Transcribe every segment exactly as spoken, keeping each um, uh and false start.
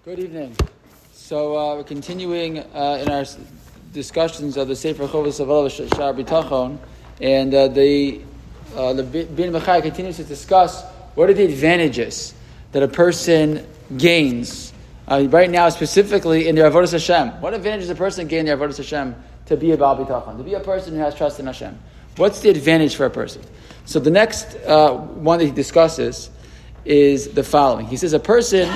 Good evening. So uh, we're continuing uh, in our discussions of the Sefer Chovos HaLevavos Sha'ar B'tachon, and uh, the uh, the Bin Mechai continues to discuss what are the advantages that a person gains uh, right now, specifically in their Avodas Hashem. What advantages a person gain in their Avodas Hashem to be a Baal B'tachon, to be a person who has trust in Hashem? What's the advantage for a person? So the next uh, one that he discusses is the following. He says a person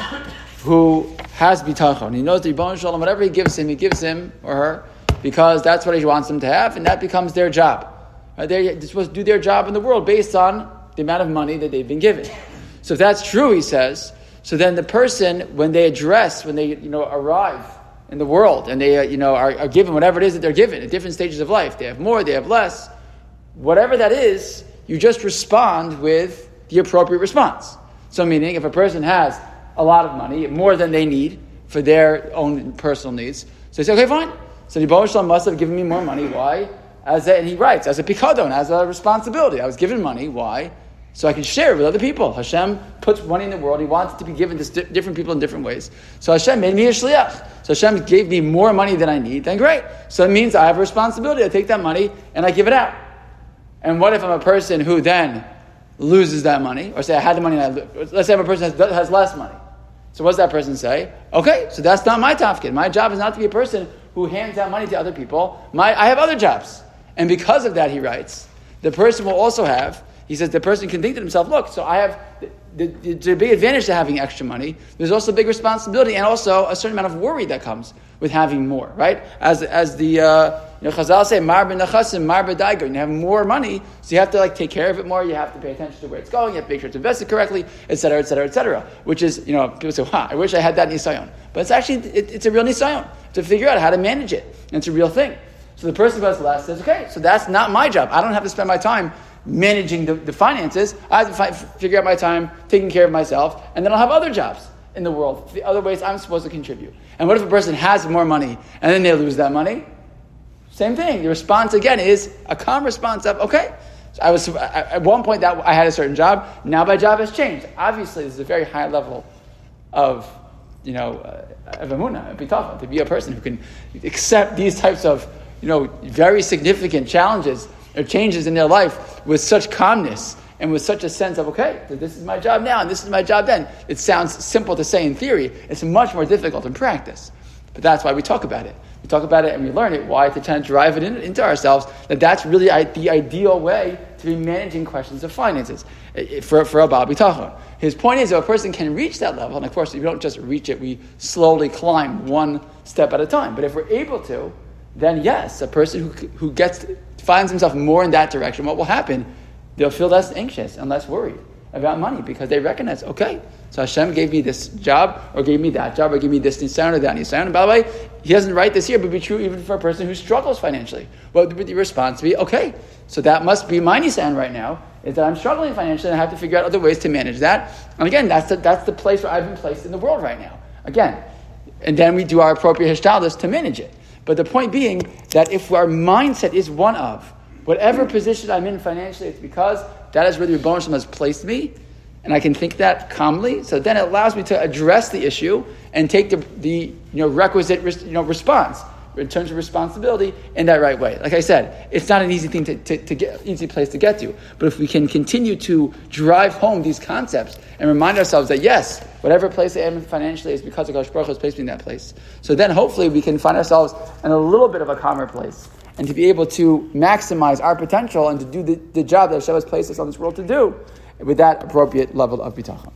who has bitachon, he knows the Ribono Shel Olam, whatever he gives him, he gives him or her because that's what he wants them to have, and that becomes their job. Right? They're supposed to do their job in the world based on the amount of money that they've been given. So if that's true, he says, so then the person, when they address, when they you know arrive in the world, and they uh, you know are, are given whatever it is that they're given at different stages of life, they have more, they have less, whatever that is, you just respond with the appropriate response. So meaning, if a person has a lot of money, more than they need for their own personal needs, so they say, okay, fine. So the Ribono Shel Olam must have given me more money. Why? As a, and he writes, as a pikadon, as a responsibility. I was given money. Why? So I can share it with other people. Hashem puts money in the world. He wants it to be given to st- different people in different ways. So Hashem made me a shliach. So Hashem gave me more money than I need. Then great. So it means I have a responsibility. I take that money and I give it out. And what if I'm a person who then loses that money? Or say I had the money and I lo- let's say I'm a person who has, has less money. So what does that person say? Okay, so that's not my tafkid. My job is not to be a person who hands out money to other people. My, I have other jobs. And because of that, he writes, the person will also have, he says, the person can think to himself, look, so I have, the, the, the big advantage to having extra money. There's also a big responsibility and also a certain amount of worry that comes with having more, right? As as the, uh, you know, Chazal say, mar b'nechasim, mar b'daiger. You have more money, so you have to like take care of it more. You have to pay attention to where it's going. You have to make sure it's invested correctly, et cetera, et cetera, et cetera. Which is, you know, people say, wow, I wish I had that nisayon. But it's actually, it, it's a real nisayon to figure out how to manage it. And it's a real thing. So the person who has less says, okay, so that's not my job. I don't have to spend my time managing the, the finances. I have to fi- figure out my time taking care of myself, and then I'll have other jobs in the world, the other ways I'm supposed to contribute. And what if a person has more money and then they lose that money? Same thing. The response again is a calm response of, okay, so I was at one point that I had a certain job, now my job has changed. Obviously, this is a very high level of, you know, uh, of emunah, of bitachon, to be a person who can accept these types of, you know, very significant challenges or changes in their life with such calmness and with such a sense of, okay, this is my job now and this is my job then. It sounds simple to say in theory. It's much more difficult in practice. But that's why we talk about it. We talk about it and we learn it. Why? To try to drive it in, into ourselves, that that's really the ideal way to be managing questions of finances for, for a Baal B'tachon. His point is that a person can reach that level, and of course, if we don't just reach it, we slowly climb one step at a time. But if we're able to, then yes, a person who who gets finds himself more in that direction, what will happen? They'll feel less anxious and less worried about money because they recognize, okay, so Hashem gave me this job or gave me that job or gave me this nisayon or that nisayon. And by the way, he doesn't write this here, but it would be true even for a person who struggles financially. What would the response be? Okay, so that must be my nisayon right now, is that I'm struggling financially and I have to figure out other ways to manage that. And again, that's the, that's the place where I've been placed in the world right now. Again, and then we do our appropriate hishtadlus to manage it. But the point being that if our mindset is one of whatever position I'm in financially, it's because that is where the Ribono Shel Olam has placed me, and I can think that calmly. So then it allows me to address the issue and take the, the you know requisite you know response in terms of responsibility in that right way. Like I said, it's not an easy thing to, to, to get, easy place to get to. But if we can continue to drive home these concepts and remind ourselves that yes, whatever place I am financially is because HaKadosh Baruch Hu has placed me in that place. So then hopefully we can find ourselves in a little bit of a calmer place and to be able to maximize our potential and to do the, the job that Hashem has placed us on this world to do with that appropriate level of bitachon.